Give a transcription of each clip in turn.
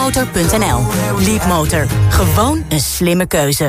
Leapmotor.nl. Leapmotor. Gewoon een slimme keuze.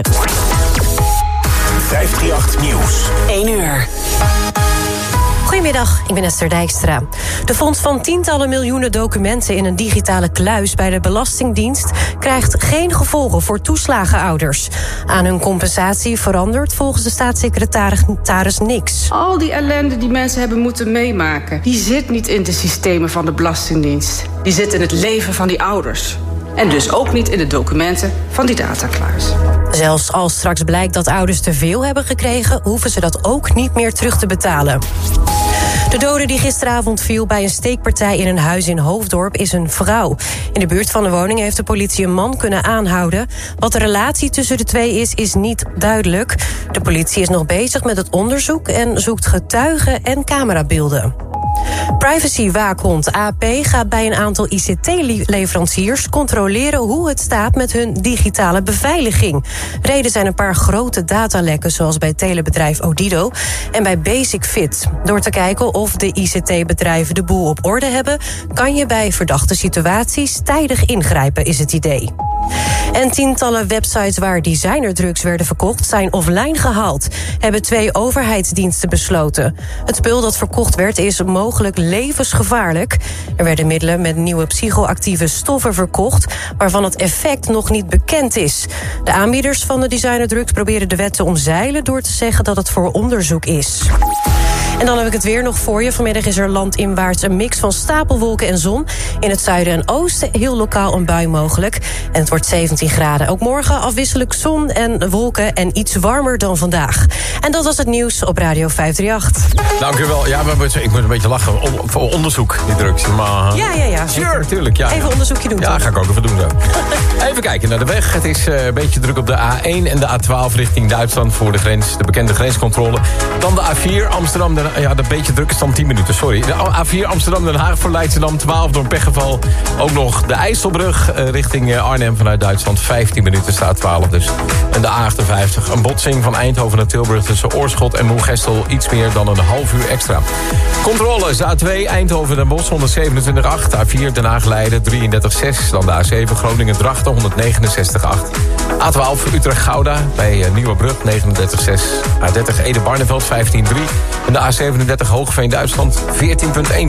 538 Nieuws. 1 uur. Goedemiddag, ik ben Esther Dijkstra. De fonds van tientallen miljoenen documenten in een digitale kluis bij de Belastingdienst krijgt geen gevolgen voor toeslagenouders. Aan hun compensatie verandert volgens de staatssecretaris niks. Al die ellende die mensen hebben moeten meemaken, die zit niet in de systemen van de Belastingdienst. Die zit in het leven van die ouders. En dus ook niet in de documenten van die datakluis. Zelfs als straks blijkt dat ouders te veel hebben gekregen, hoeven ze dat ook niet meer terug te betalen. De dode die gisteravond viel bij een steekpartij in een huis in Hoofddorp is een vrouw. In de buurt van de woning heeft de politie een man kunnen aanhouden. Wat de relatie tussen de twee is niet duidelijk. De politie is nog bezig met het onderzoek en zoekt getuigen en camerabeelden. Privacywaakhond AP gaat bij een aantal ICT-leveranciers controleren hoe het staat met hun digitale beveiliging. Reden zijn een paar grote datalekken, zoals bij telebedrijf Odido en bij Basic-Fit. Door te kijken of de ICT-bedrijven de boel op orde hebben, kan je bij verdachte situaties tijdig ingrijpen, is het idee. En tientallen websites waar designerdrugs werden verkocht zijn offline gehaald, hebben 2 overheidsdiensten besloten. Het spul dat verkocht werd is mogelijk levensgevaarlijk. Er werden middelen met nieuwe psychoactieve stoffen verkocht, waarvan het effect nog niet bekend is. De aanbieders van de designerdrugs proberen de wet te omzeilen door te zeggen dat het voor onderzoek is. En dan heb ik het weer nog voor je. Vanmiddag is er landinwaarts een mix van stapelwolken en zon. In het zuiden en oosten heel lokaal een bui mogelijk. En het wordt 17 graden. Ook morgen afwisselelijk zon en wolken en iets warmer dan vandaag. En dat was het nieuws op Radio 538. Dank u wel. Ja, ik moet een beetje lachen. Voor onderzoek, die drugs. Maar, Ja. Sure, natuurlijk. Ja, even onderzoekje doen. Ja, toch? ga ik ook even doen. Even kijken naar de weg. Het is een beetje druk op de A1 en de A12 richting Duitsland voor de grens. De bekende grenscontrole. Dan de A4 Amsterdam. Ja, dat beetje druk is dan 10 minuten, sorry. De A4 Amsterdam-Den Haag voor Leidschendam 12 door een pechgeval. Ook nog de IJsselbrug richting Arnhem vanuit Duitsland. 15 minuten staat 12 dus. En de A58. Een botsing van Eindhoven naar Tilburg tussen Oorschot en Moergestel. Iets meer dan een half uur extra. Controles A2 Eindhoven-Den Bosch 127,8. A4 Den Haag-Leiden 33,6. Dan de A7 Groningen-Drachten 169,8. A12 Utrecht-Gouda bij Nieuwebrug 39,6. A30 Ede-Barneveld 15,3. En de A37 Hoogveen-Duitsland 14,1.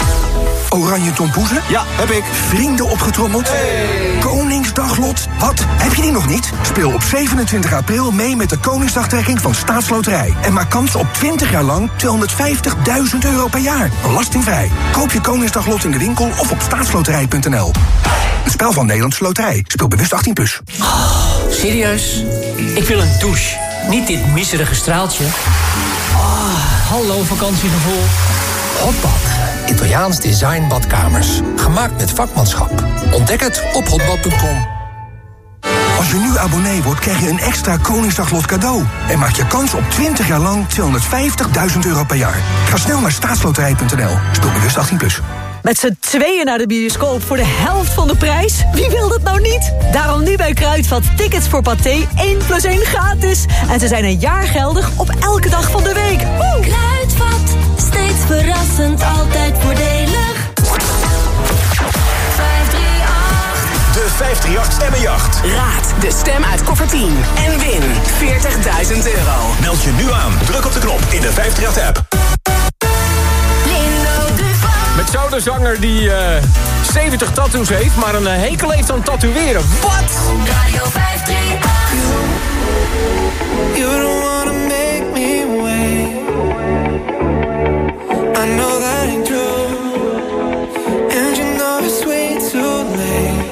Oranje tompoezen? Ja, heb ik. Vrienden opgetrommeld? Hey. Koningsdaglot? Wat? Heb je die nog niet? Speel op 27 april mee met de Koningsdagtrekking van Staatsloterij. En maak kans op 20 jaar lang 250.000 euro per jaar. Belastingvrij. Koop je Koningsdaglot in de winkel of op staatsloterij.nl. Een spel van Nederlandse Loterij. Speel bewust 18+. Oh, serieus? Ik wil een douche. Niet dit miserige straaltje. Hallo vakantiegevoel. Hotbad. Italiaans design badkamers. Gemaakt met vakmanschap. Ontdek het op hotbad.com. Als je nu abonnee wordt, krijg je een extra Koningsdaglot cadeau. En maak je kans op 20 jaar lang 250.000 euro per jaar. Ga snel naar staatsloterij.nl. Speel bewust 18+. Met z'n tweeën naar de bioscoop voor de helft van de prijs? Wie wil dat nou niet? Daarom nu bij Kruidvat tickets voor Pathé 1+1 gratis. En ze zijn een jaar geldig op elke dag van de week. Woe! Kruidvat, steeds verrassend, altijd voordelig. 538. De 538 Stemmenjacht. Raad de stem uit koffer 10 en win 40.000 euro. Meld je nu aan. Druk op de knop in de 538-app. Met zo de zanger die 70 tattoos heeft, maar een hekel heeft aan tatoeëren. Wat? Radio 538. You don't wanna make me wait. I know that ain't true. And you know it's way too late.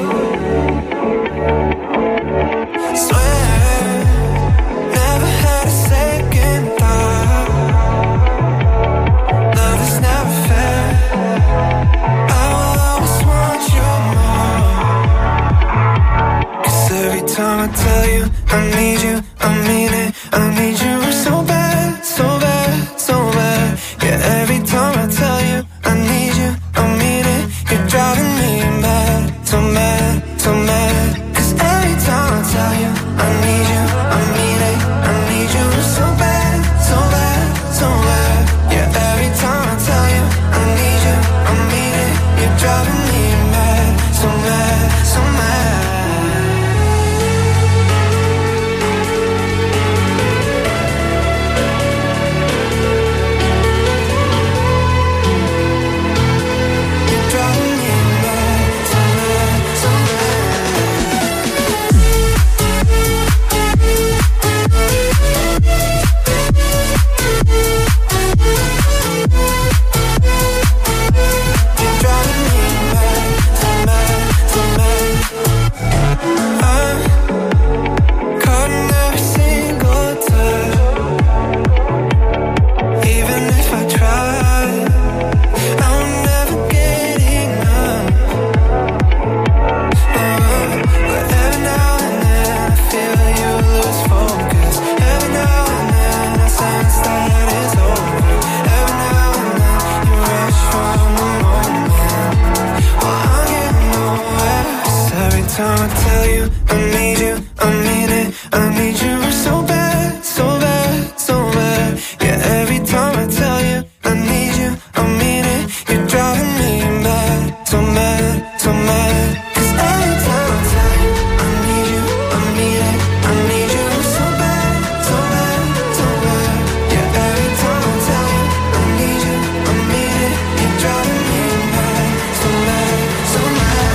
Swear, never had a second thought. Love is never fair. I will always want you more. 'Cause every time I tell you I need you, I mean it. I need you so bad, so bad, so bad. Yeah, every time I tell you I need you, I mean it. You're driving me mad, so mad, so mad. 'Cause every time I tell you I need you, I mean it. I need you so bad, so bad, so bad. Yeah, every time I tell you I need you, I mean it. You're driving me mad, so mad, so mad. time I tell you I need you, I mean it, I need you so bad, so bad, so bad. Yeah, every time I tell you I need you, I mean it, you're driving me mad, so mad, so mad. 'Cause every time I tell you I need you, I mean it, I need you so bad, so bad, so bad. Yeah, every time I tell you I need you, I mean it, you're driving me mad, so mad, so mad.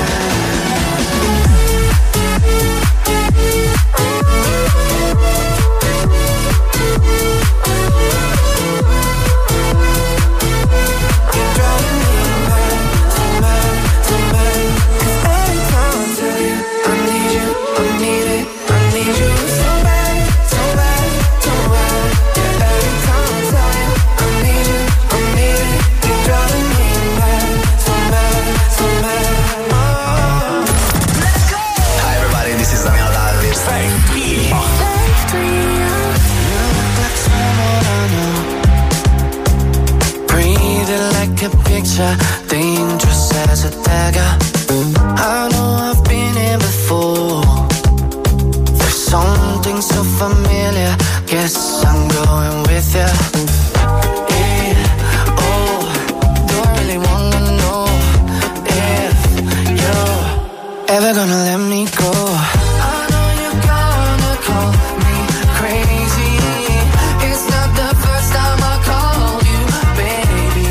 Dangerous as a dagger. I know I've been here before. There's something so familiar. Guess I'm going with ya. Yeah, oh, don't really wanna know if you're ever gonna let me go. I know you're gonna call me crazy. It's not the first time I called you, baby.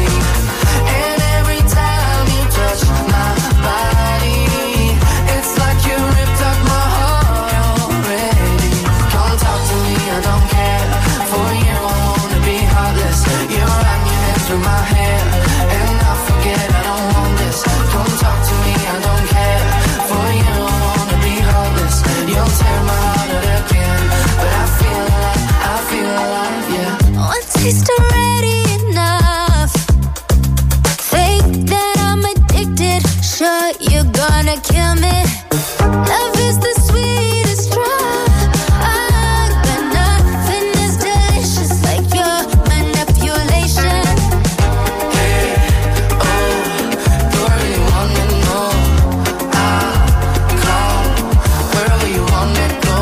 My body, it's like you ripped up my heart already. Come talk to me, I don't care. For you, I wanna be heartless. You wrap your hands through my hair, and I forget I don't want this. Come talk to me, I don't care. For you, I wanna be heartless. You'll tear my heart out again, but I feel alive, yeah. One taste already enough. Fake that I'm addicted. Sure, you're gonna kill me. Love is the sweetest drug, but nothing is delicious like your manipulation. Hey, oh, don't really wanna know. I'll come wherever you wanna go.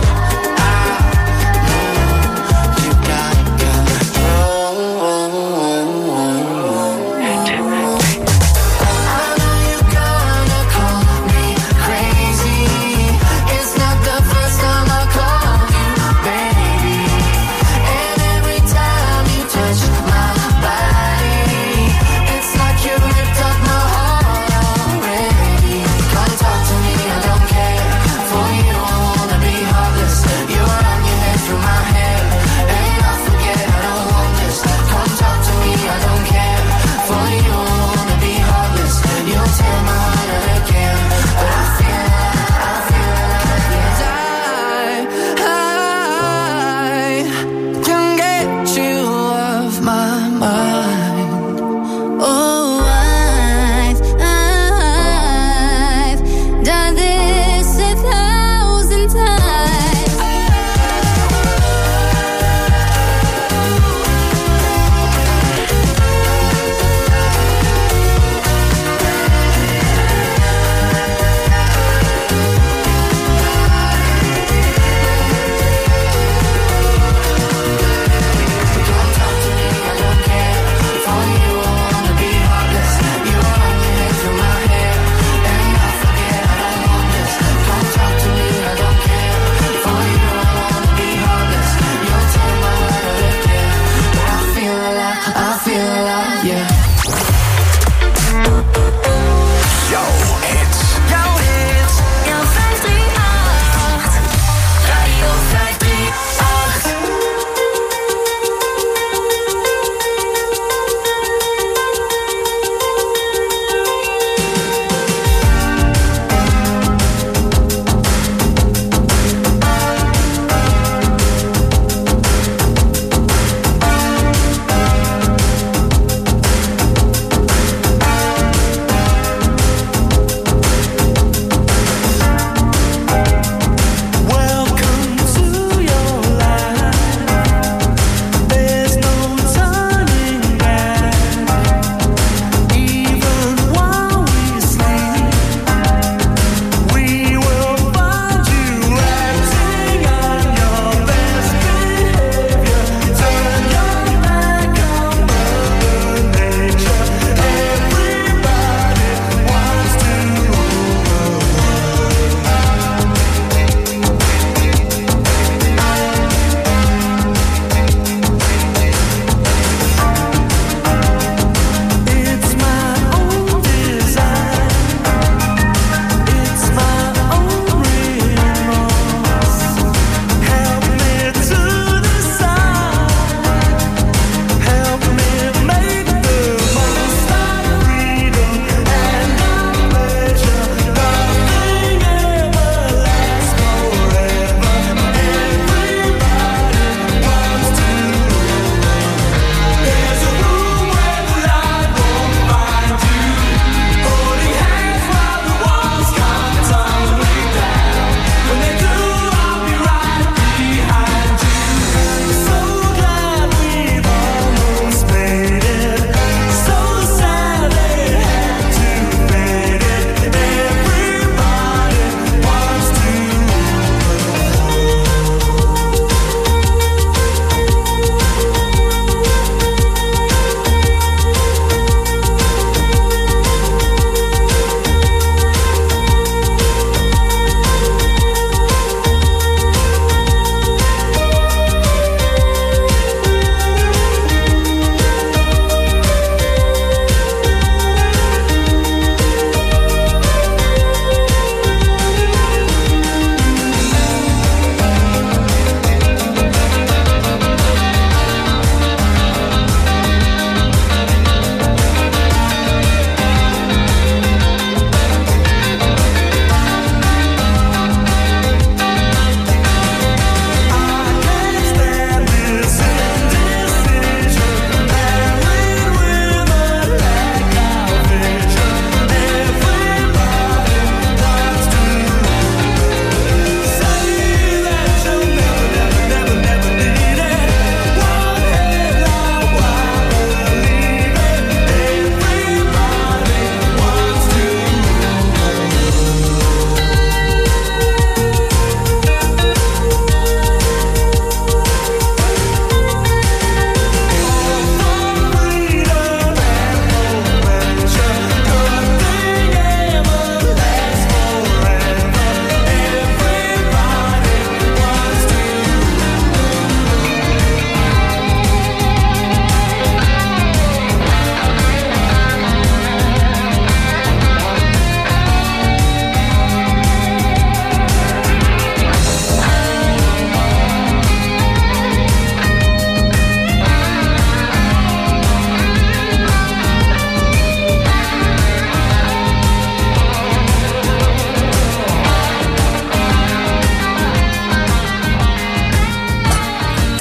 I know you got control. I know you're gonna call me crazy.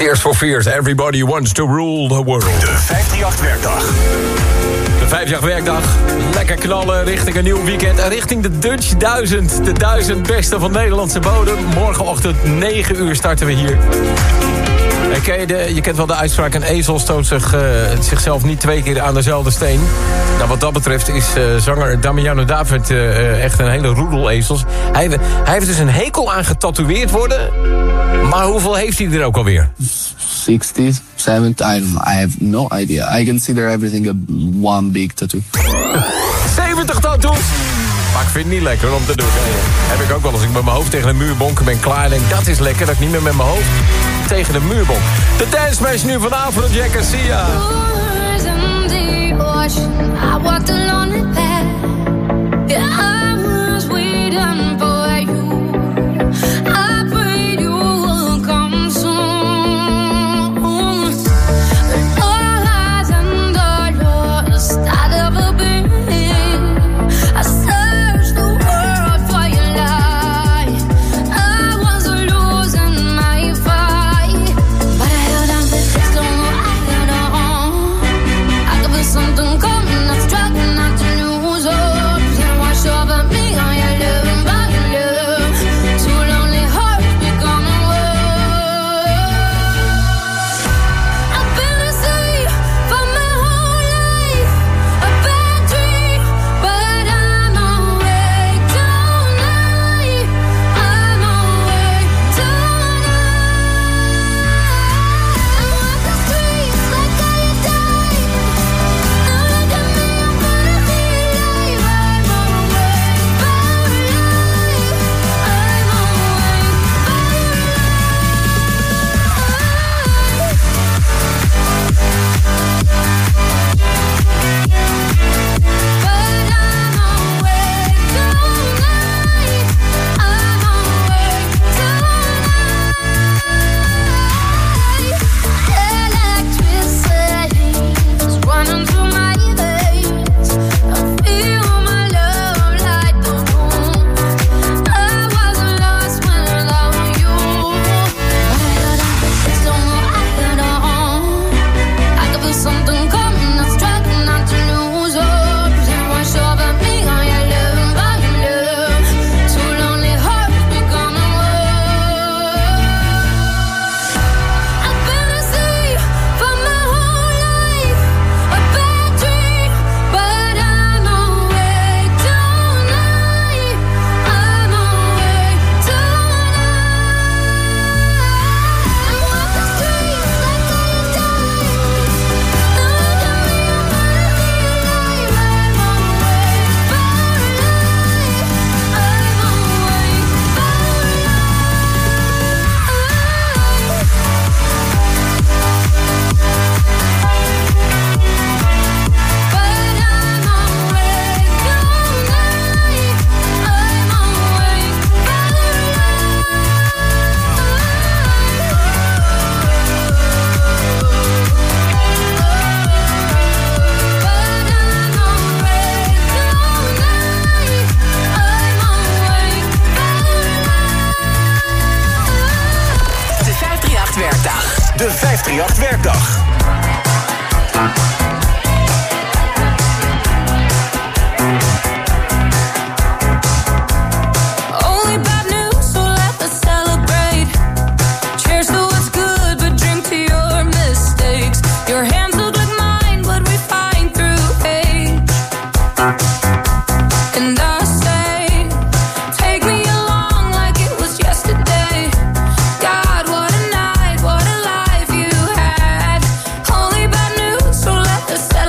Tears for Fears, everybody wants to rule the world. De 538-werkdag. De 5-dag-werkdag. Lekker knallen richting een nieuw weekend. En richting de Dutch 1000. De 1000 beste van Nederlandse bodem. Morgenochtend 9 uur starten we hier. Je kent wel de uitspraak... een ezel stoot zichzelf niet 2 keer aan dezelfde steen. Nou, wat dat betreft is zanger Damiano David echt een hele roedelezels. Hij heeft dus een hekel aan getatoeëerd worden. Maar hoeveel heeft hij er ook alweer? 60, 70, I don't know. I have no idea. I consider everything one big tattoo. 70 tattoos! Maar ik vind het niet lekker om te doen. Heb ik ook wel als ik met mijn hoofd tegen een muur bonk en ben klaar. En denk, dat is lekker, dat ik niet meer met mijn hoofd tegen de muur bonk. De Dance Smash nu van Afrojack en Sia. De 538-werkdag. God, what a night, what a life you had. Only bad news, so let the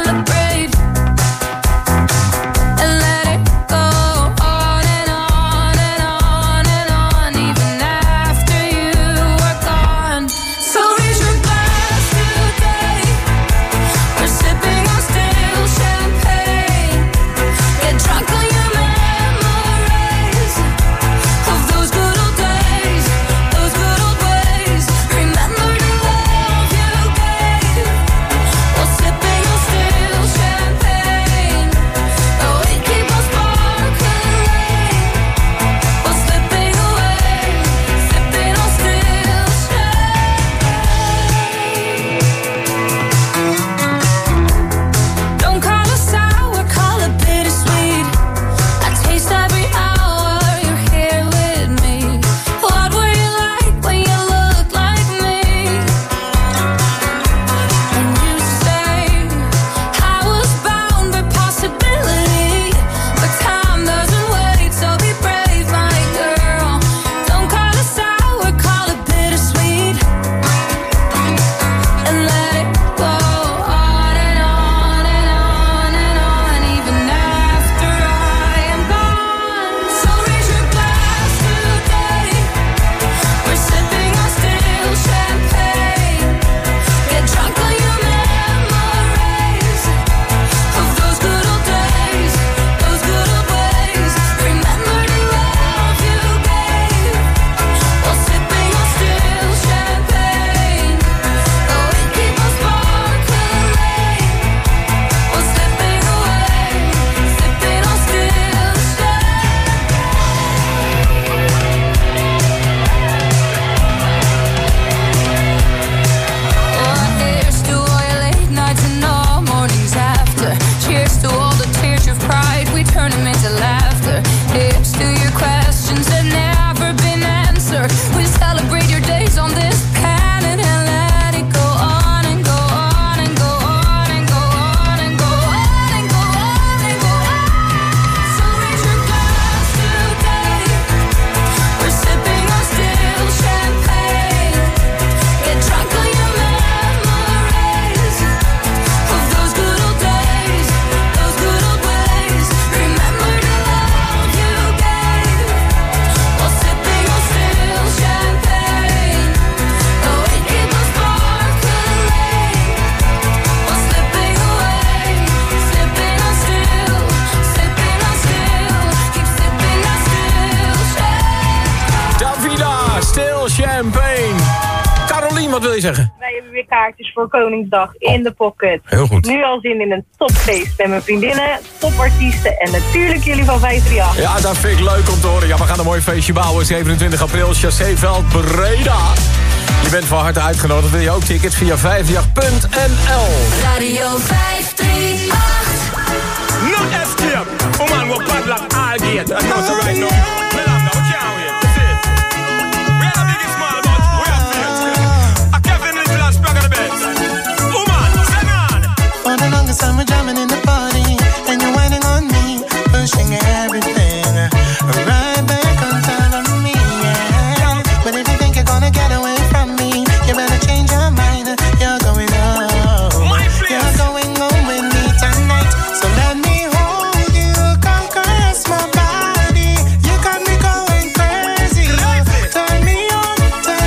Champagne. Carolien, wat wil je zeggen? Wij hebben weer kaartjes voor Koningsdag in de pocket. Heel goed. Nu al zin in een topfeest met mijn vriendinnen, topartiesten en natuurlijk jullie van 538. Ja, dat vind ik leuk om te horen. Ja, we gaan een mooi feestje bouwen. 27 april, Chasséveld, Breda. Je bent van harte uitgenodigd. Wil je ook tickets via 538.nl. Radio 538. No escape. Woman, we're padlock all gate. I know so right now. Melanda, we can't wait. That's it. We are the biggest small, but we are faith. A Kevin Little and Sprag on the bed. Woman, sing on. For the longest time we're jamming in the party, and you're whining on me, pushing everything right back on top of me, yeah. But if you think you're gonna get away from me, you better change your mind. You're going home. You're going home with me tonight. So let me hold you, come caress my body. You got me going crazy. Turn me on,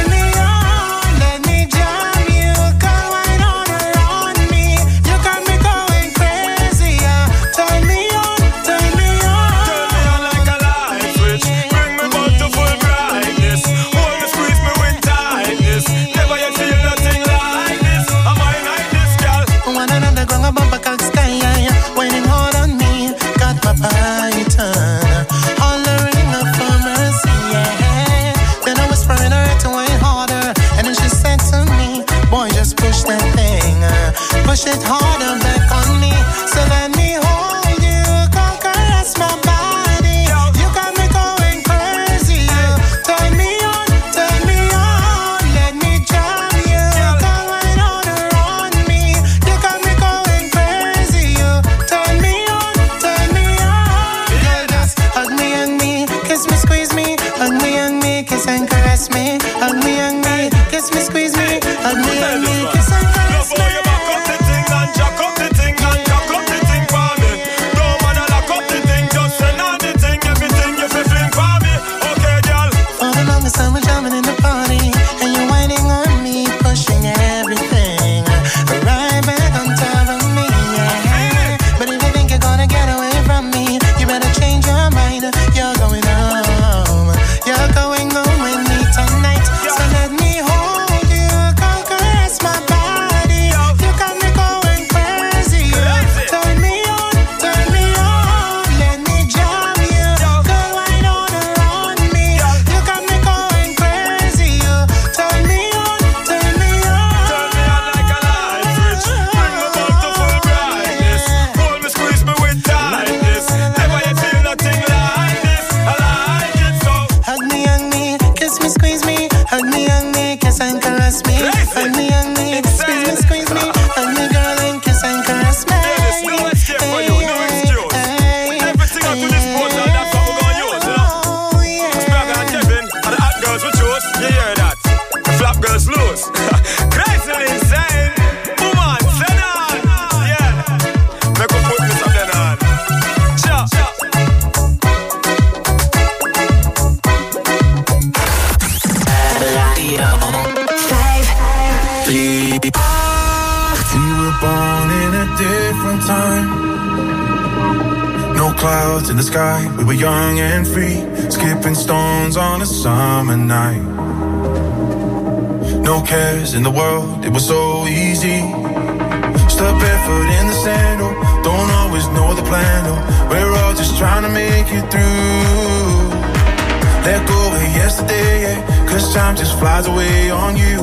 let me jam you. Come right on around me. You got me going crazy. Turn me on, Turn me on like a light switch. Bring me back to full brightness. Hold me, squeeze me with tightness. Never yet feel nothing like this. Am I like this, girl? one another ground a bumper cock sky, waiting hard on me. Got my python, hollering up for mercy, yeah. Then I was trying her to wait harder, and then she said to me, boy, just push that thing, push it harder back on me. So let me hold you, come caress my body. You got me going crazy. Turn me on, let me jam you. Come right on around me. You got me going crazy. Turn me on. Girl, just hug me, kiss me, squeeze me. Hug me, kiss and caress me. Hug me, kiss me, squeeze me. Hug me, kiss and caress me. You back up the thing and jack up the thing and jack up the thing for me. Don't wanna lock up the thing, just send on the thing, everything you feel fling for me. Okay, girl. For the longest time we're jamming in the party, and you're whining on me, pushing everything right back on top of me, yeah. But if you think you're gonna get away from me, you better change your mind. You're going home with me tonight. So let me hold you, come caress my body. You got me going crazy. Turn me on, let me jam you. Go right on around me. You got me going crazy. Turn me on. Turn me on like a light switch. Bring me back to full brightness. Hold me, squeeze me with tightness. Never yet feel nothing like this. I like it so. Hug me, kiss me, squeeze me. Hug me, kiss and caress me. Hug me, squeeze me. Hug me, girl, and kiss and caress me. There's no escape for you, no excuse. Everything up to this point, that's what we're gonna use, you know. Spragga and Kevin are the hot girls we chose. You hear that? The flap girls lose. Crazy insane. Woman, send on. Yeah. Make we put this up then on. Sure. Radio 538. We were born in a different time. No clouds in the sky. We were young and free, skipping stones on a summer night. No cares in the world, it was so easy. Step barefoot in the sand, oh, don't always know the plan, oh. We're all just trying to make it through. Let go of yesterday, yeah, 'cause time just flies away on you.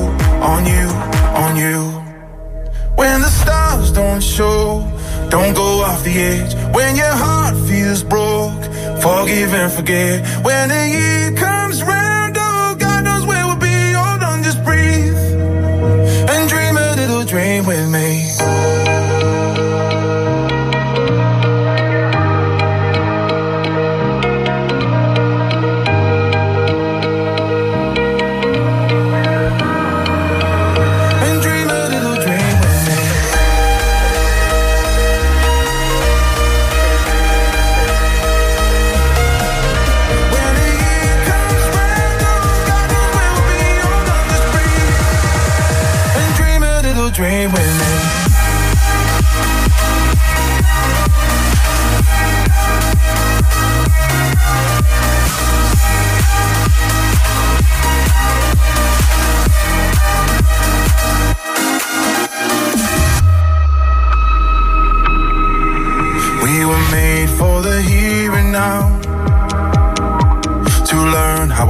When the stars don't show, don't go off the edge. When your heart feels broke, forgive and forget. When the year comes round, oh, God knows where we'll be. Hold on, just breathe and dream a little dream with me. Dream with me.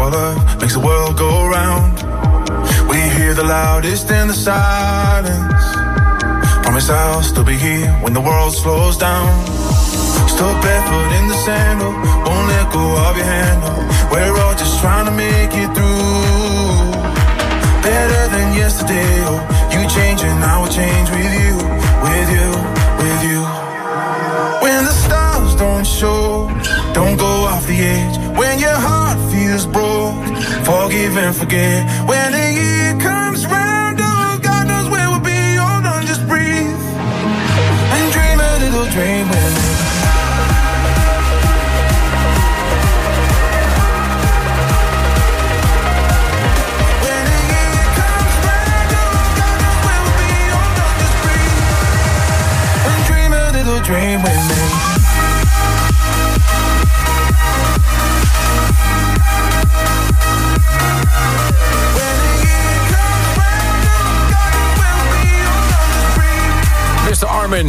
our love makes the world go round. We hear the loudest in the silence. Promise I'll still be here when the world slows down. Stuck barefoot in the sand, oh, won't let go of your hand, oh. We're all just trying to make it through. Better than yesterday, oh. You change and I will change with you, with you, with you. When the stars don't show, don't go off the edge. When your heart feels broke, forgive and forget. When the year comes round, oh, God knows where we'll be. Hold on, just breathe and dream a little dream with me. Dream with me. Mr. Armin.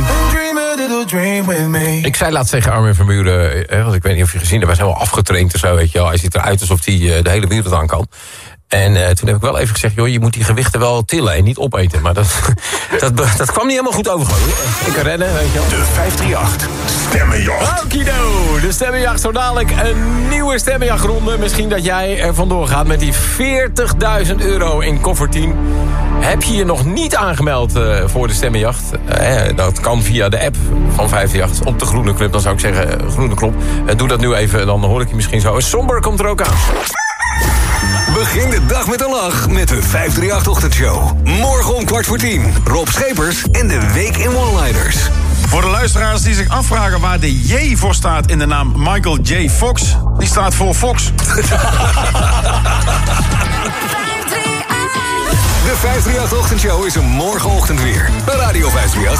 Ik zei laatst tegen Armin van Buuren, want ik weet niet of je gezien hebt, hij is helemaal afgetraind en zo, weet je wel. Hij ziet eruit alsof hij de hele wereld aan kan. En toen heb ik wel even gezegd, joh, je moet die gewichten wel tillen en niet opeten. Maar dat kwam niet helemaal goed over. Ik kan rennen, weet je wel. De 538 Stemmenjacht. Okido, de Stemmenjacht. Zo dadelijk een nieuwe Stemmenjachtronde. Misschien dat jij er vandoor gaat met die €40.000 in koffer 10. Heb je je nog niet aangemeld voor de Stemmenjacht? Dat kan via de app van 538 op de Groene Club. Dan zou ik zeggen, Groene Club. Doe dat nu even, dan hoor ik je misschien zo. Somber komt er ook aan. Begin de dag met een lach met de 538-ochtendshow. Morgen om 10:15. Rob Schepers en de Week in One-Liners. Voor de luisteraars die zich afvragen waar de J voor staat in de naam Michael J. Fox, die staat voor Fox. De 538-ochtendshow is er morgenochtend weer. Bij Radio 538.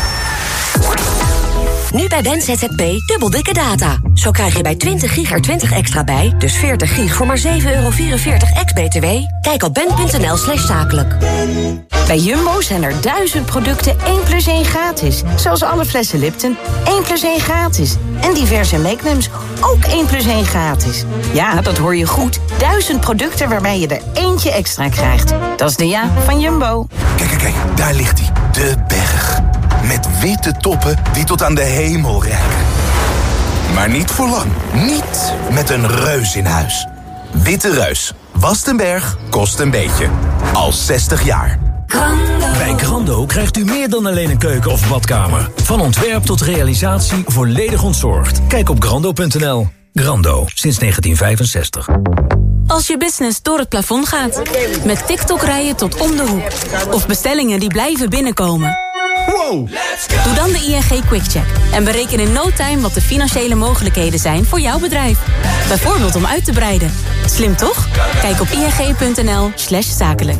Nu bij Ben ZZP dubbel dikke data. Zo krijg je bij 20 gig er 20 extra bij, dus 40 gig voor maar €7,44 ex-BTW. Kijk op ben.nl/zakelijk. Bij Jumbo zijn er 1000 producten 1+1 gratis. Zoals alle flessen Lipton, 1+1 gratis. En diverse Magnums, ook 1+1 gratis. Ja, dat hoor je goed. 1000 producten waarbij je er eentje extra krijgt. Dat is de ja van Jumbo. Kijk, daar ligt hij. De berg. Met witte toppen die tot aan de hemel reiken. Maar niet voor lang. Niet met een reus in huis. Witte Reus. Wast een berg, kost een beetje. Al 60 jaar. Bij Grando krijgt u meer dan alleen een keuken of badkamer. Van ontwerp tot realisatie volledig ontzorgd. Kijk op grando.nl. Grando, sinds 1965. Als je business door het plafond gaat. Met TikTok-rijen tot om de hoek. Of bestellingen die blijven binnenkomen. Wow! Doe dan de ING QuickCheck. En bereken in no time wat de financiële mogelijkheden zijn voor jouw bedrijf. Bijvoorbeeld om uit te breiden. Slim toch? Kijk op ing.nl/zakelijk.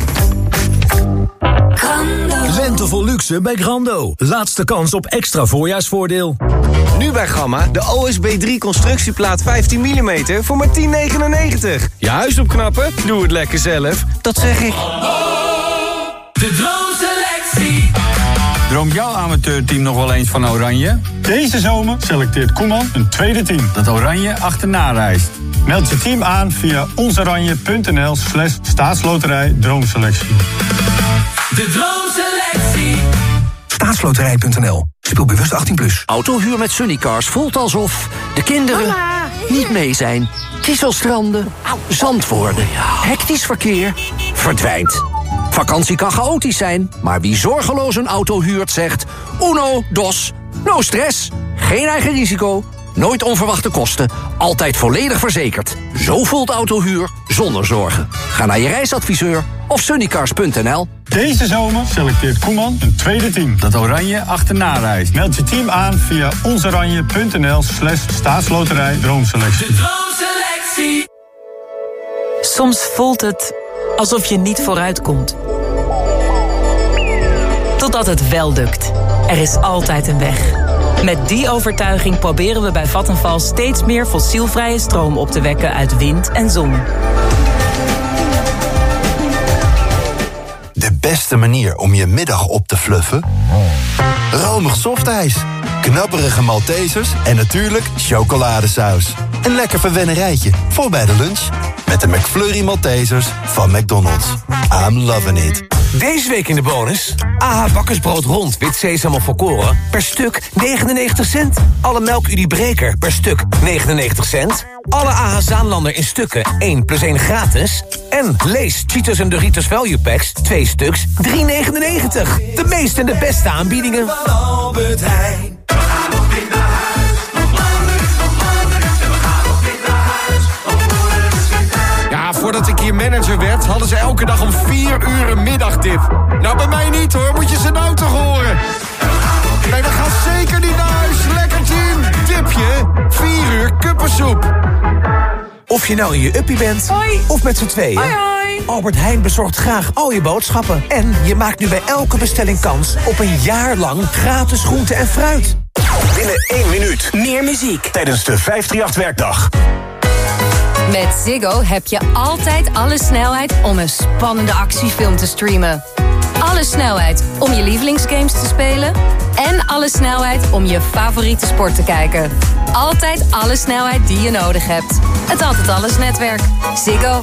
Lente vol luxe bij Grando. Laatste kans op extra voorjaarsvoordeel. Nu bij Gamma de OSB 3 constructieplaat 15 mm voor maar $10,99. Je huis opknappen? Doe het lekker zelf. Dat zeg ik. De droomselectie. Droomt jouw amateurteam nog wel eens van Oranje? Deze zomer selecteert Koeman een tweede team dat Oranje achterna reist. Meld je team aan via onsoranje.nl/staatsloterij droomselectie. De droomselectie. Staatsloterij.nl. Speel bewust 18+. Autohuur met Sunnycars voelt alsof de kinderen niet mee zijn. Kieselstranden, zand worden, hectisch verkeer, verdwijnt. Vakantie kan chaotisch zijn, maar wie zorgeloos een auto huurt zegt... Uno, dos, no stress, geen eigen risico, nooit onverwachte kosten... altijd volledig verzekerd. Zo voelt autohuur zonder zorgen. Ga naar je reisadviseur of sunnycars.nl. Deze zomer selecteert Koeman een tweede team dat Oranje achterna reist. Meld je team aan via onsoranje.nl/staatsloterij droomselectie. De droomselectie. Soms voelt het alsof je niet vooruit komt. Totdat het wel lukt. Er is altijd een weg. Met die overtuiging proberen we bij Vattenfall steeds meer fossielvrije stroom op te wekken uit wind en zon. De beste manier om je middag op te fluffen? Romig softijs, knapperige Maltesers en natuurlijk chocoladesaus. Een lekker verwennerijtje voor bij de lunch. met de McFlurry Maltesers van McDonald's. I'm loving it. Deze week in de bonus. AH bakkersbrood rond, wit sesam of volkoren. Per stuk 99 cent. Alle melk Udi Breker per stuk 99 cent. Alle AH Zaanlander in stukken 1 plus 1 gratis. En Lees, Cheetos en Doritos Value Packs 2 stuks 3,99. De meeste en de beste aanbiedingen. Van Albert Heijn. Ja, voordat ik hier manager werd, hadden ze elke dag om 4 uur een middagdip. Nou, bij mij niet hoor, moet je ze nou toch horen. Nee, we gaan zeker niet naar huis. Lekker team. Dipje, 4 uur kuppensoep. Of je nou in je uppie bent, of met z'n tweeën. Hoi, hoi. Albert Heijn bezorgt graag al je boodschappen. En je maakt nu bij elke bestelling kans op een jaar lang gratis groente en fruit. Binnen 1 minuut. Meer muziek Tijdens de 538-werkdag. Met Ziggo heb je altijd alle snelheid om een spannende actiefilm te streamen. Alle snelheid om je lievelingsgames te spelen. En alle snelheid om je favoriete sport te kijken. Altijd alle snelheid die je nodig hebt. Het Altijd Alles netwerk. Ziggo.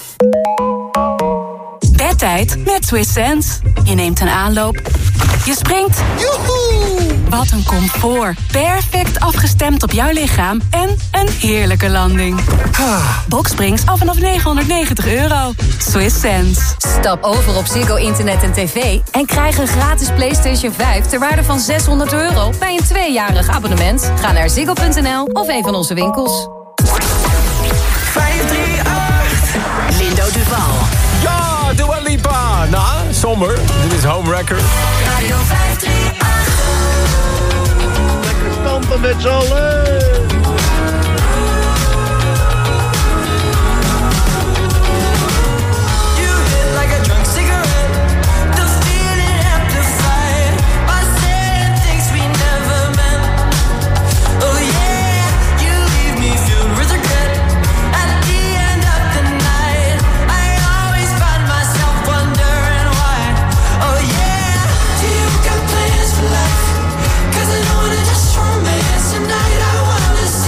Bedtijd met Swiss Sense. Je neemt een aanloop. Je springt. Joehoe! Wat een comfort. Perfect afgestemd op jouw lichaam. En een heerlijke landing. Boxsprings al vanaf €990. Swiss Sense. Stap over op Ziggo Internet en TV en krijg een gratis PlayStation 5 ter waarde van €600 bij een 2-jarig abonnement. Ga naar ziggo.nl of een van onze winkels. 538. Lindo Duval. Ja, Dua Lipa. Nou, somber. Dit is Home Record. Radio 538. Lekker stampen met z'n allen. Cause I don't wanna just romance tonight. I wanna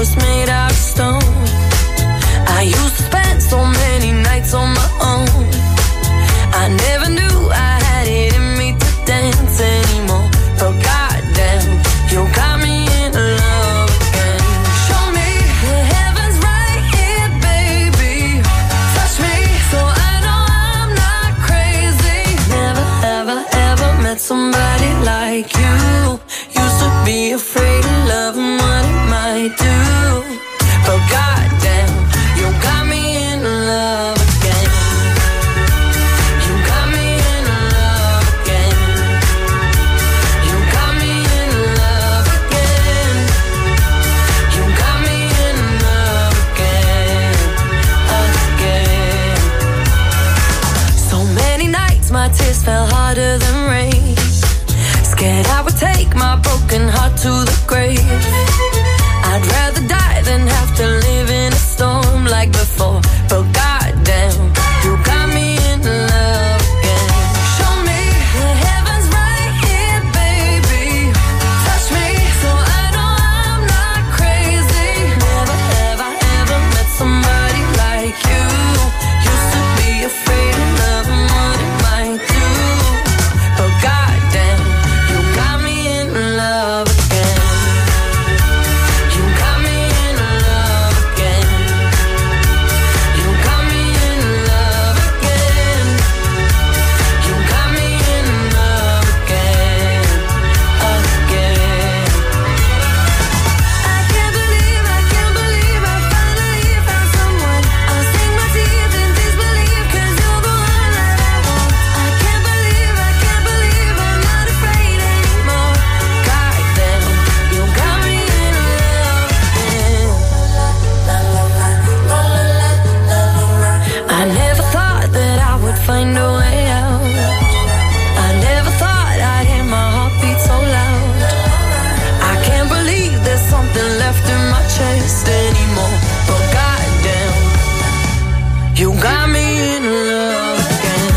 was made out of stone. I used to spend so many nights on my own. I never knew I had it in me to dance anymore. But goddamn, you got me in love again. Show me the heavens right here, baby. Touch me so I know I'm not crazy. Never, ever, ever met somebody like you. Used to be afraid of love and what it might do. But goddamn, you got me in love again. You got me in love again. You got me in love again. You got me in love again, again. So many nights my tears fell harder than rain. Scared I would take my broken heart to the grave. I'd rather die than have to live in a storm like before. But goddamn, you got me in love again. Show me the heavens right here, baby. Touch me so I know I'm not crazy. Never, ever, ever met somebody like you. Used to be afraid of love and what it might do. But goddamn, you got me in love again. You got me in love again. You got me in love again. You got me in love again, again. I can't believe I finally found someone. I'll sink my teeth in disbelief 'cause you're the one that I want. I can't believe I'm not afraid anymore. Goddamn, you got me in love again. I never thought that I would find a way out. I never thought I'd hear my heartbeat so loud. I can't believe there's something left in my chest anymore. But goddamn, you got me in love again.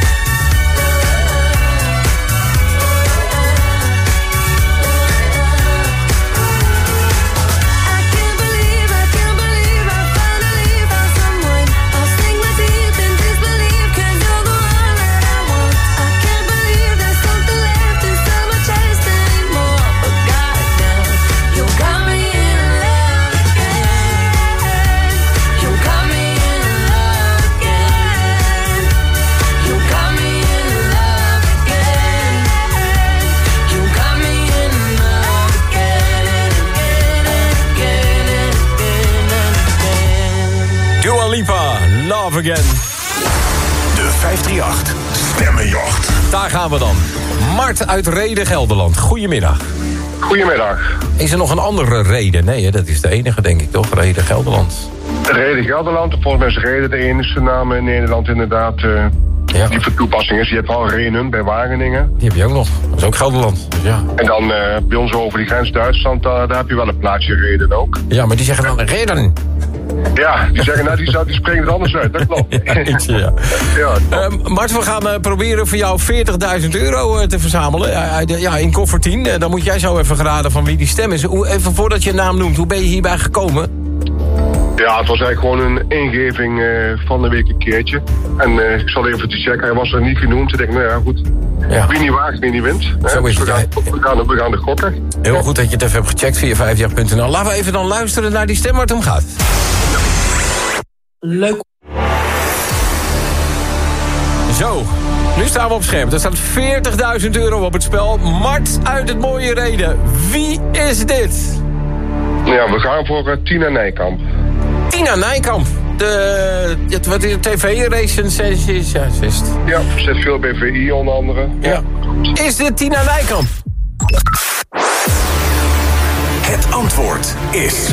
I can't believe I finally found someone. I'll sink my teeth in disbelief 'cause you're the one that I want. I can't believe there's something left inside my chest anymore. But goddamn, you got me in love again. You got me in love again. You got me in love again. You got me in love again and again and again and again. Dua Lipa, Love Again. De 538 Stemmenjacht. Daar gaan we dan. Mart uit Rheden, Gelderland. Goedemiddag. Goedemiddag. Is er nog een andere Reden? Nee, hè, dat is de enige, denk ik, toch? Reden, Gelderland. Reden Gelderland, volgens mij is Reden de enige naam in Nederland inderdaad die voor toepassing is. Je hebt al Renum bij Wageningen. Die heb je ook nog. Dat is ook Gelderland. Dus ja. En dan bij ons over die grens Duitsland, daar heb je wel een plaatsje Reden ook. Ja, maar die zeggen dan Reden. Ja, die zeggen, nou, die spreken het anders uit, dat klopt. Ja. Mart, we gaan proberen voor jou €40.000 te verzamelen. In koffer 10. Dan moet jij zo even geraden van wie die stem is. Even voordat je een naam noemt, hoe ben je hierbij gekomen? Ja, het was eigenlijk gewoon een ingeving van de week een keertje. En ik zal even te checken, hij was er niet genoemd. Ik denk, nou ja, goed. Ja. Wie niet waagt, wie niet wint. Zo is het, we gaan de gokken. Heel goed dat je het even hebt gecheckt via 5jaar.nl. Laten we even dan luisteren naar die stem waar het om gaat. Leuk. Zo, nu staan we op scherm. Er staat €40.000 op het spel. Mart uit het mooie Reden. Wie is dit? Ja, we gaan voor Tina Nijkamp. Tina Nijkamp. De tv-racensensist. Ja, zit veel bij VI onder andere. Ja. Is dit Tina Nijkamp? Het antwoord is...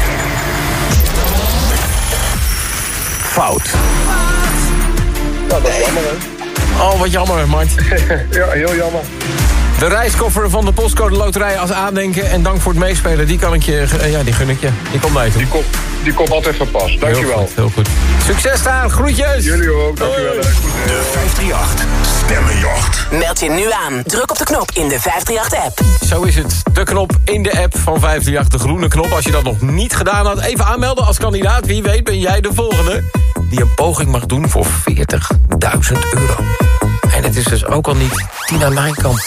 fout. Nou, dat is jammer, hè? Oh, wat jammer, Mart. Ja, heel jammer. De reiskoffer van de Postcode Loterij als aandenken. En dank voor het meespelen. Die kan ik je... die gun ik je. Die komt mee. Die komt altijd van pas. Dankjewel. Heel goed. Succes daar. Groetjes. Jullie ook. Dankjewel. De 538 Stemmenjacht. Meld je nu aan. Druk op de knop in de 538-app. Zo is het. De knop in de app van 538. De groene knop. Als je dat nog niet gedaan had, even aanmelden als kandidaat. Wie weet ben jij de volgende die een poging mag doen voor €40.000. En het is dus ook al niet Tina Nijkamp.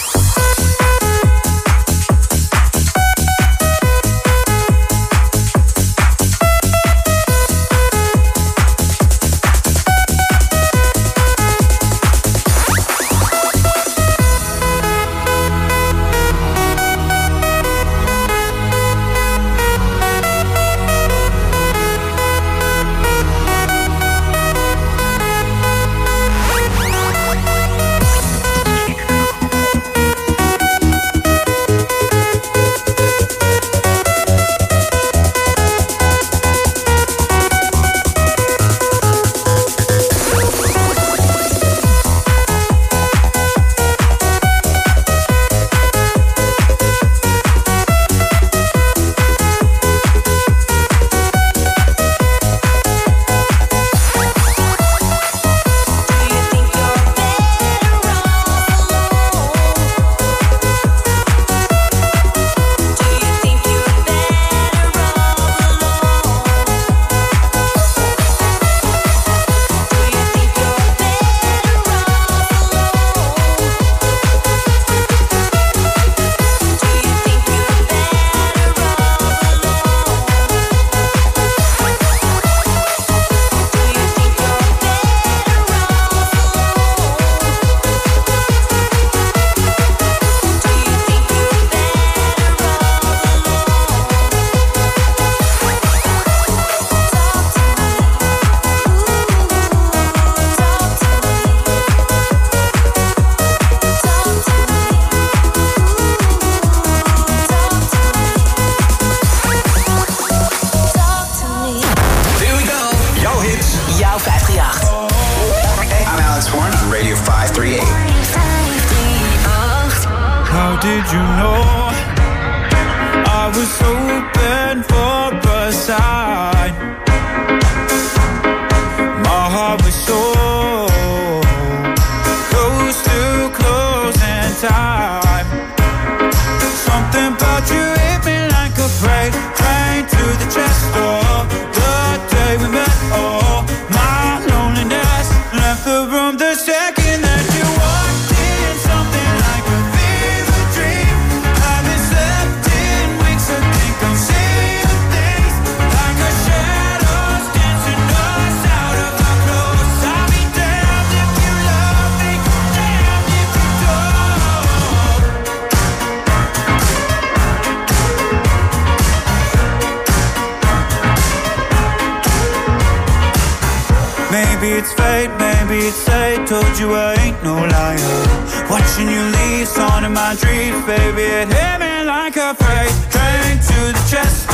Maybe it's fate, maybe it's fate. Told you I ain't no liar. Watching you leave, on in my dreams, baby. It hit me like a freight train to the chest.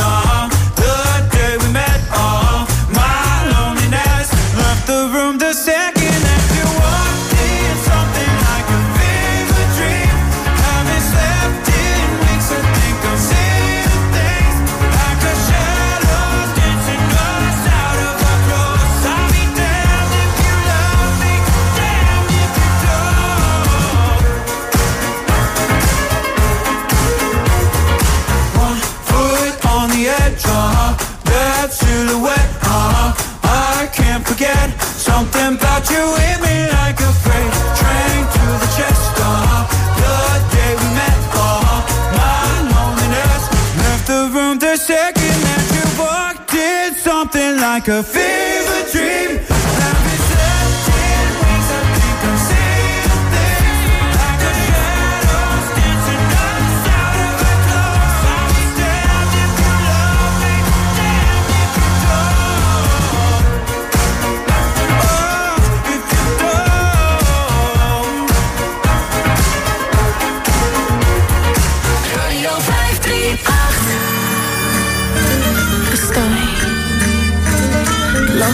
The day we met, my loneliness left the room the second that you walked in. Something like a fever dream. Haven't slept in weeks. I think I'm seeing things like a shadow dancing us out of our clothes. I'll be damned if you love me, damned if you don't. 1 foot on the edge, that silhouette, I can't forget. Something about you hit me like a freight train to the chest. The day we met, my loneliness left the room the second that you walked in. Something like a fever dream. Haven't slept in weeks. I think I'm seeing things like a shadows dancing us out of our clothes. I'll be damned if you love me, damned if you don't. Oh, if you don't. Radio 538. The sky,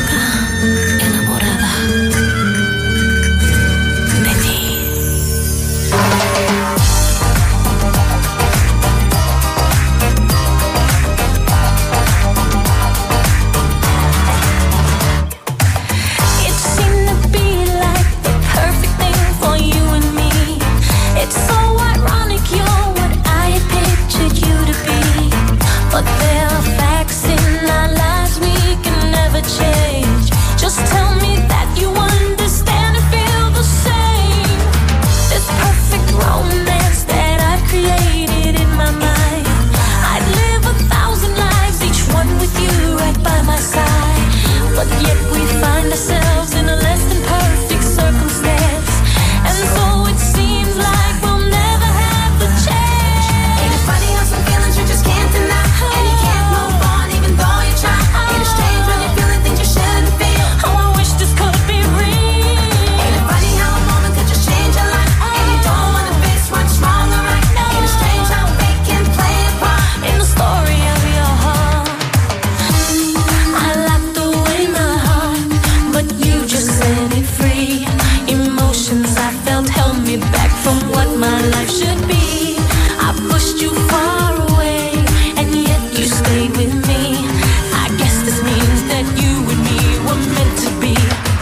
yet we find ourselves in a less than perfect circumstance. And so it seems like we'll never have the chance. Ain't it funny how some feelings you just can't deny, and you can't move on even though you try. Ain't it strange when you're feeling things you shouldn't feel? Oh, I wish this could be real. Ain't it funny how a moment could just change your life, and you don't wanna fix what's wrong or right. Ain't it strange how fate can play a part in the story of your heart. I locked away my heart, but you just set it free. Emotions I felt held me back from what my life should be. I pushed you far away, and yet you stayed with me. I guess this means that you and me were meant to be.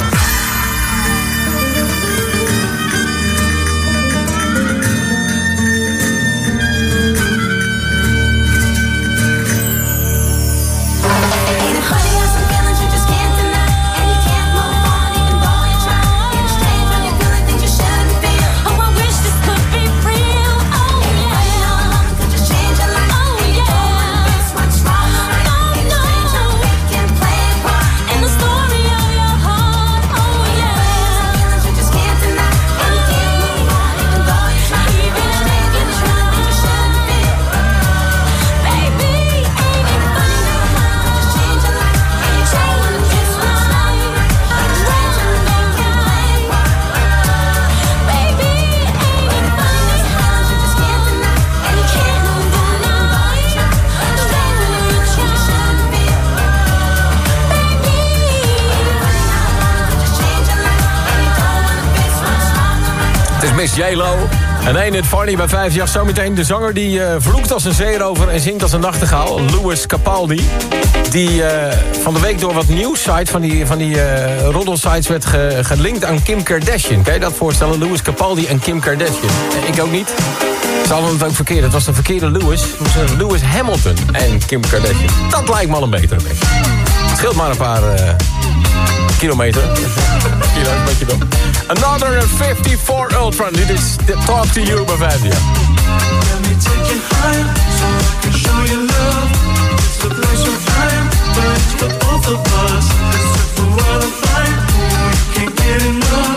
Ain't it funny how some feelings you just can't deny, and you can't move on even though you try. Ain't it strange when you're feeling things you shouldn't feel? Oh, I wish this could be real. Oh yeah, how a moment could just change your life. Oh yeah, you don't wanna fix what's wrong or right. Ain't it strange how fate can play a part in the story of your heart. Oh yeah, some feelings you just can't deny, and you can't move on even though you try. Ain't it strange when you're feeling things you shouldn't feel? Baby, ain't it funny how a moment could just change your life, and you don't wanna fix what's wrong or right. Ain't it strange how fate can play a part? Baby, ain't it funny how some feelings you just can't deny, and you can't move on even though you try. Ain't it strange when you're feeling things you shouldn't feel? Baby, ain't it funny how a moment could just change your life, and you don't wanna fix what's wrong or right. Het is Miss J-Lo. En Ain't It Funny bij 5 zometeen de zanger die vloekt als een zeerover en zingt als een nachtegaal. Louis Capaldi. Die van de week door wat nieuwssites van die roddelsites werd gelinkt aan Kim Kardashian. Kan je dat voorstellen? Louis Capaldi en Kim Kardashian. Ik ook niet. Ze hadden het ook verkeerd. Het was de verkeerde Louis. Louis Hamilton en Kim Kardashian. Dat lijkt me al een betere weg. Het scheelt maar een paar kilometer. Kilo, een beetje dom. Another 54 Ultra. Dit is Talk to You bij 5. Let me take you higher, so I can show you love. It's the place of time, but it's for both of us. Let's set the world afire, we can't get enough.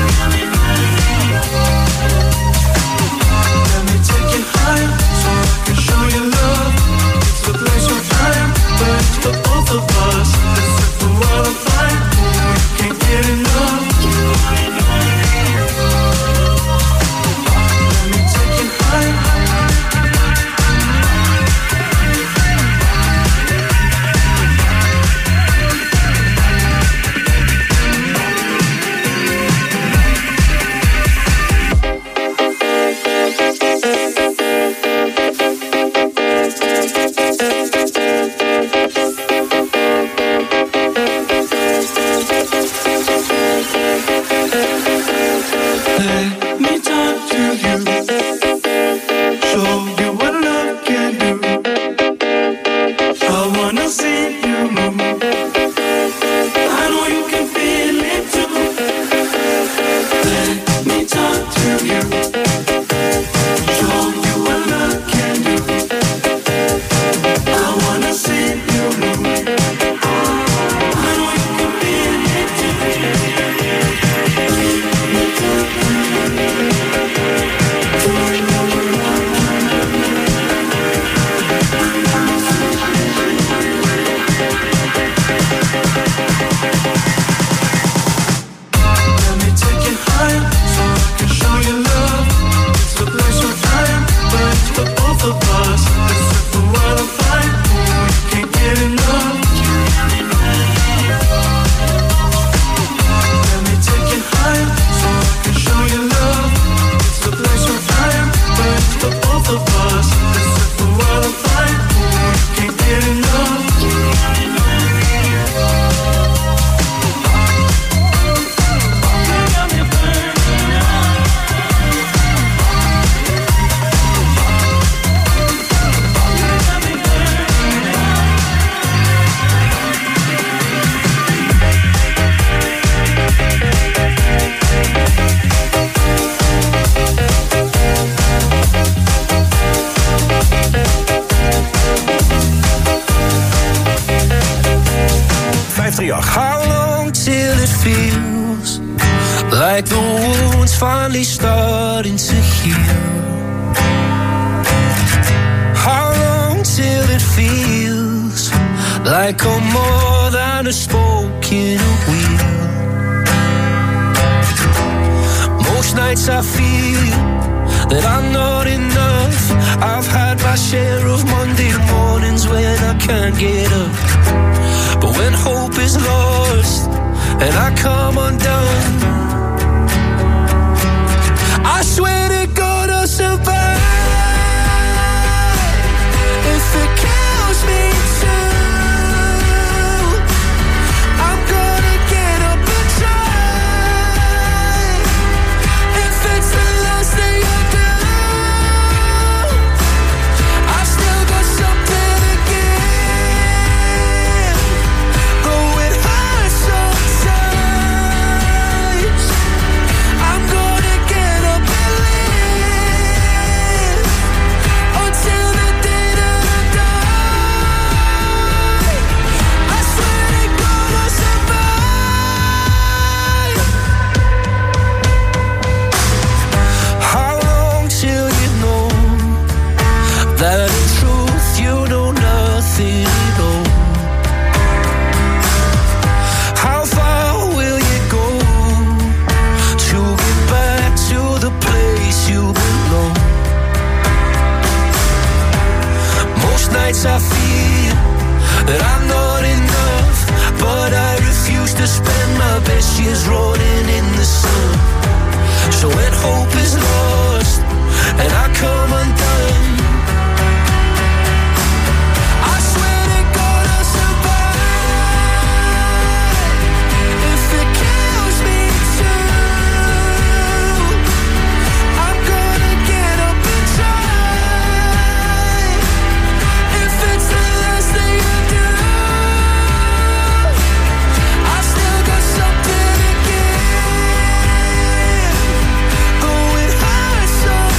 Let me take you higher, so I can show you love. It's the place of time, but it's for both of us. Let's set the world afire, we can't get enough. Hallo till it feels like the wound's finally starting to heal? How long till it feels like I'm more than a spoke in a wheel? Most nights I feel that I'm not enough. I've had my share of Monday mornings when I can't get up. But when hope is lost and I come undone, I swear to God I'll survive. If it kills me too, I'm gonna get up and try. If it's the last thing I do, I've still got something to give. Though it hurts sometimes, I'm gonna get up and live until the day that I die. I swear to God I'll survive. How long till you know that in truth you know nothing at all? How far will you go to get back to the place you belong? Most nights I feel that I'm not enough, but I refuse to spend my best years rolling in the sun. So when hope is lost and I come undone, I swear to God I'll survive. If it kills me too, I'm gonna get up and try. If it's the last thing I do, I've still got something to give. Though it hurts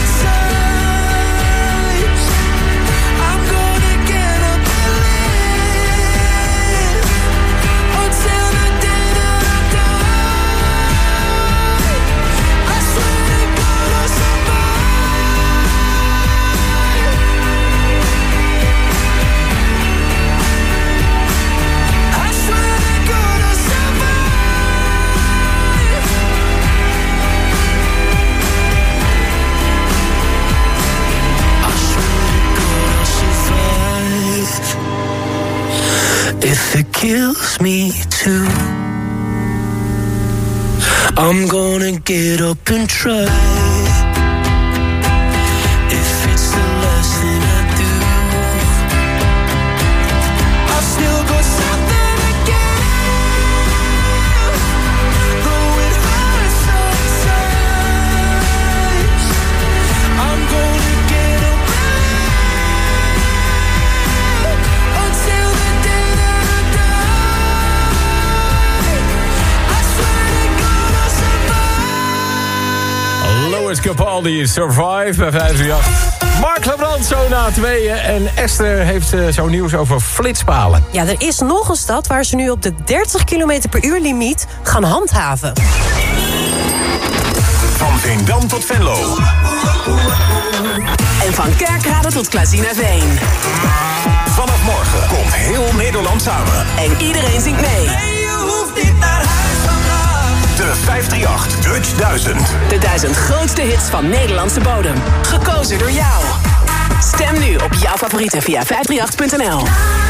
sometimes, I'm gonna get up and live until the day that I die. I swear to God I'll survive. I swear to God I'll survive. I swear to God I'll survive. If it kills me too, I'm gonna get up and try. If it's the last thing I do, I've still got something to give. Though it hurts sometimes, I'm gonna get up and live until the day that I die. I swear to God I'll survive. Lois Capaldi, Survive bij 538. Mark Lebrand zo na 2 en Esther heeft zo'n nieuws over flitspalen. Ja, er is nog een stad waar ze nu op de 30 km per uur limiet gaan handhaven. Van Veendam tot Venlo. En van Kerkrade tot Klazinaveen. Vanaf morgen komt heel Nederland samen. En iedereen zingt mee. De 538 Dutch 1000. De 1000 grootste hits van Nederlandse bodem. Gekozen door jou. Stem nu op jouw favorieten via 538.nl.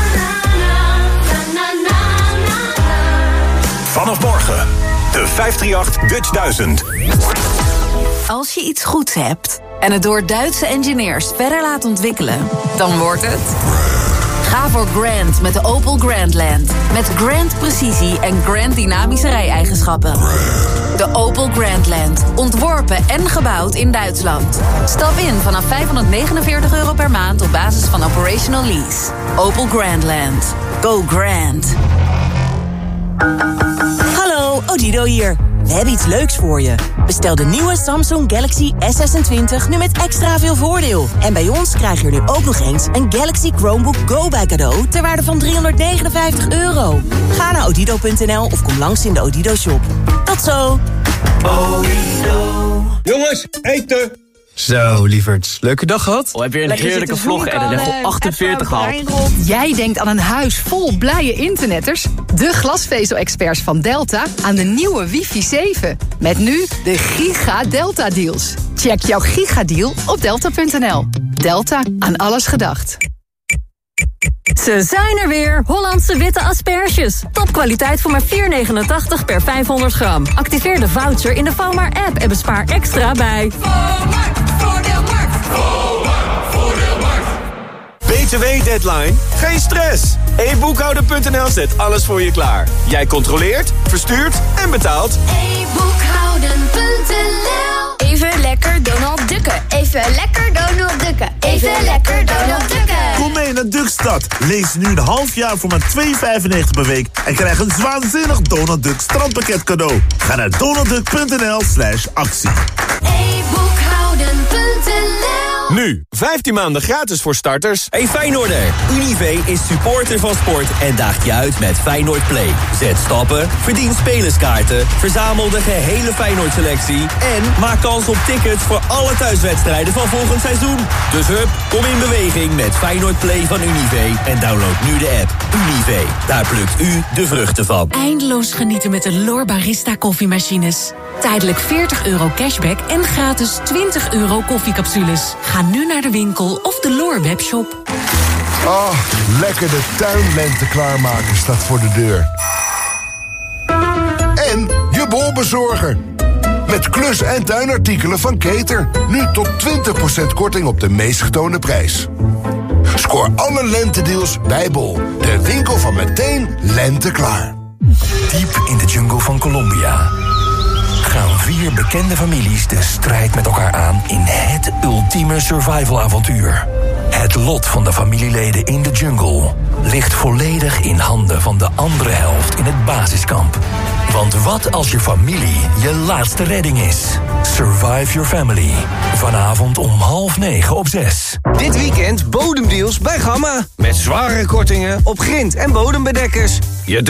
Vanaf morgen de 538 Dutch 1000. Als je iets goeds hebt en het door Duitse engineers verder laat ontwikkelen, dan wordt het... Ga voor Grand met de Opel Grandland. Met Grand precisie en Grand dynamische rij-eigenschappen. De Opel Grandland. Ontworpen en gebouwd in Duitsland. Stap in vanaf €549 per maand op basis van operational lease. Opel Grandland. Go Grand. Hallo, Odido hier. We hebben iets leuks voor je. Bestel de nieuwe Samsung Galaxy S26 nu met extra veel voordeel. En bij ons krijg je er nu ook nog eens een Galaxy Chromebook Go bij cadeau ter waarde van €359. Ga naar odido.nl of kom langs in de Odido shop. Tot zo! Odido. Jongens, eten! Zo, lieverds. Leuke dag gehad? Heb je een heerlijke vlog en een level 48 gehaald? Jij denkt aan een huis vol blije internetters? De glasvezel-experts van Delta aan de nieuwe wifi 7. Met nu de Giga Delta deals. Check jouw gigadeal op delta.nl. Delta, aan alles gedacht. Ze zijn er weer, Hollandse witte asperges. Topkwaliteit voor maar €4,89 per 500 gram. Activeer de voucher in de Vomar-app en bespaar extra bij... BTW-deadline? Geen stress! e-boekhouden.nl zet alles voor je klaar. Jij controleert, verstuurt en betaalt. e-boekhouden.nl. Even lekker Donald Ducken. Even lekker Donald Ducken. Even lekker Donald Ducken. Kom mee naar Duckstad. Lees nu een half jaar voor maar €2,95 per week en krijg een waanzinnig Donald Duck strandpakket cadeau. Ga naar donaldduck.nl/actie. e-boekhouden.nl. Nu, 15 maanden gratis voor starters. Hey Feyenoorder, Univé is supporter van sport en daagt je uit met Feyenoord Play. Zet stappen, verdien spelerskaarten, verzamel de gehele Feyenoord-selectie en maak kans op tickets voor alle thuiswedstrijden van volgend seizoen. Dus hup, kom in beweging met Feyenoord Play van Univé en download nu de app. Univé, daar plukt u de vruchten van. Eindeloos genieten met de L'OR Barista koffiemachines. Tijdelijk €40 cashback en gratis €20 koffiecapsules. Ga nu naar de winkel of de L'OR webshop. Ah, lekker de tuinlente klaarmaken staat voor de deur. En je bolbezorger. Met klus- en tuinartikelen van Keter. Nu tot 20% korting op de meest getoonde prijs. Scoor alle lentedeals bij Bol. De winkel van meteen lente klaar. Diep in de jungle van Colombia gaan 4 bekende families de strijd met elkaar aan in het ultieme survivalavontuur. Het lot van de familieleden in de jungle ligt volledig in handen van de andere helft in het basiskamp. Want wat als je familie je laatste redding is? Survive Your Family. Vanavond om 8:30 op 6. Dit weekend bodemdeals bij Gamma. Met zware kortingen op grind- en bodembedekkers. Je